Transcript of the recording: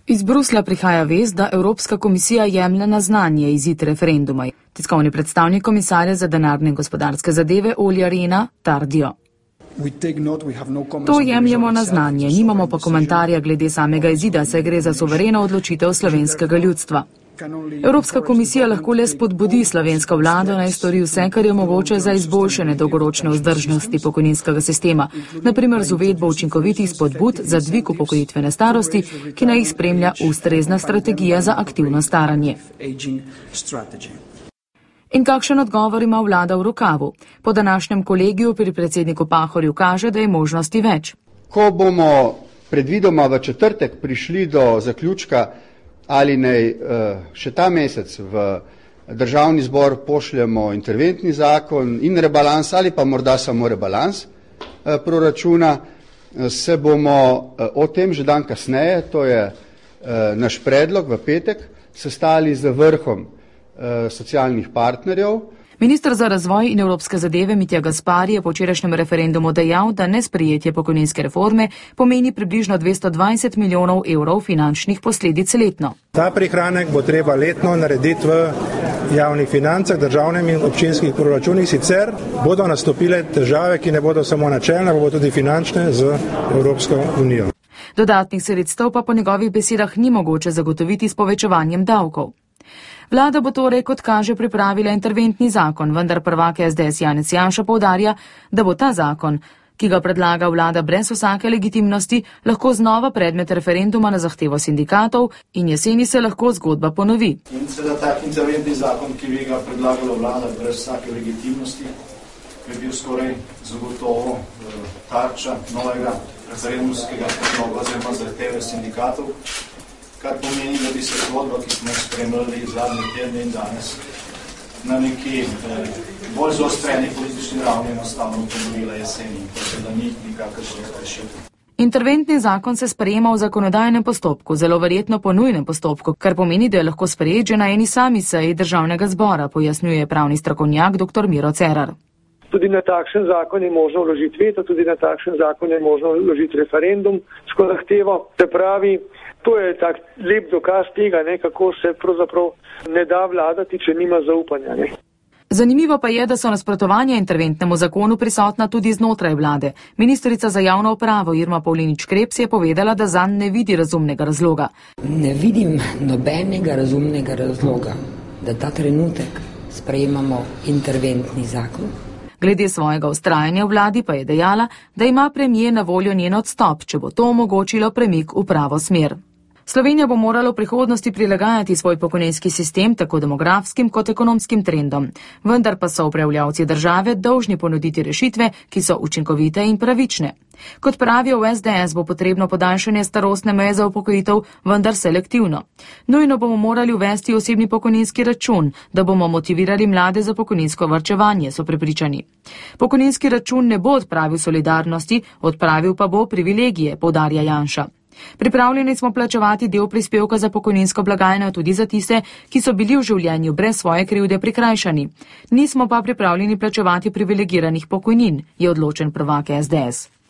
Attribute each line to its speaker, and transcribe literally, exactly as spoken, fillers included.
Speaker 1: Iz Bruslja prihaja vest, da Evropska komisija jemlje na znanje izid referenduma. Tiskovni predstavnik komisarja za denarne in gospodarske zadeve Olli Rehn trdijo. To jemljemo na znanje, nimamo pa komentarja glede samega izida, saj gre za suvereno odločitev slovenskega ljudstva. Evropska komisija lahko le spodbudi slovensko vlado, naj stori vse, kar je mogoče za izboljšanje dolgoročne vzdržnosti pokojninskega sistema, naprimer z uvedbo učinkovitih spodbud za dvig upokojitvene starosti, ki naj jih spremlja ustrezna strategija za aktivno staranje. In kakšen odgovor ima vlada v rokavu? Po današnjem kolegiju pri predsedniku Pahorju kaže, da je možnosti več.
Speaker 2: Ko bomo predvidoma v četrtek prišli do zaključka, ali naj še ta mesec v državni zbor pošljemo interventni zakon in rebalans ali pa morda samo rebalans proračuna, se bomo o tem že dan kasneje, to je naš predlog v petek, sestali z vrhom socialnih partnerjev.
Speaker 1: Minister za razvoj in evropske zadeve Mitja Gaspari je po včerajšnjem referendumu dejal, da nesprejetje pokojninske reforme pomeni približno dvesto dvajset milijonov evrov finančnih posledic letno.
Speaker 3: Ta prihranek bo treba letno narediti v javnih financah, državnem in občinskih proračunih, sicer bodo nastopile težave, ki ne bodo samo načelne, pa bodo tudi finančne z Evropsko unijo.
Speaker 1: Dodatnih sredstev pa po njegovih besedah ni mogoče zagotoviti s povečevanjem davkov. Vlada bo torej, kot kaže, pripravila interventni zakon, vendar prvak S D S Janez Janša poudarja, da bo ta zakon, ki ga predlaga vlada brez vsake legitimnosti, lahko znova predmet referenduma na zahtevo sindikatov in jeseni se lahko zgodba ponovi.
Speaker 4: In seveda tak interventni zakon, ki bi ga predlagala vlada brez vsake legitimnosti, bi bil skoraj zagotovo tarča novega referendumskega predloga oziroma zahteve sindikatov, kar pomeni, da bi se zgodba, ki smo spremljali zadnje tedne in danes, na neki eh, bolj zaostreni politični ravni enostavno ponovila jeseni, tako da ni nikakršnih rešitev.
Speaker 1: Interventni zakon se sprejema v zakonodajnem postopku, zelo verjetno po nujnem postopku, kar pomeni, da je lahko sprejet že na eni sami seji državnega zbora, pojasnjuje pravni strokovnjak dr Miro Cerar.
Speaker 5: Tudi na takšen zakon je možno vložiti veto, tudi na takšen zakon je možno vložiti referendum s zahtevo. Se pravi, to je tak lep dokaz tega, ne, kako se pravzaprav ne da vladati, če nima zaupanja. Ne.
Speaker 1: Zanimivo pa je, da so nasprotovanja interventnemu zakonu prisotna tudi znotraj vlade. Ministrica za javno upravo Irma Pavlinič Krebs je povedala, da zanj ne vidi razumnega razloga.
Speaker 6: Ne vidim nobenega razumnega razloga, da ta trenutek sprejemamo interventni zakon.
Speaker 1: Glede svojega vztrajanja v vladi pa je dejala, da ima premier na voljo njen odstop, če bo to omogočilo premik v pravo smer. Slovenija bo morala v prihodnosti prilagajati svoj pokojninski sistem tako demografskim kot ekonomskim trendom, vendar pa so upravljavci države dolžni ponuditi rešitve, ki so učinkovite in pravične. Kot pravijo v S D S, bo potrebno podaljšanje starostne meje za upokojitev, vendar selektivno. Nujno bomo morali uvesti osebni pokojninski račun, da bomo motivirali mlade za pokojninsko varčevanje, so prepričani. Pokojninski račun ne bo odpravil solidarnosti, odpravil pa bo privilegije, poudarja Janša. Pripravljeni smo plačevati del prispevka za pokojninsko blagajno tudi za tiste, ki so bili v življenju brez svoje krivde prikrajšani. Nismo pa pripravljeni plačevati privilegiranih pokojnin, je odločen prvak S D S.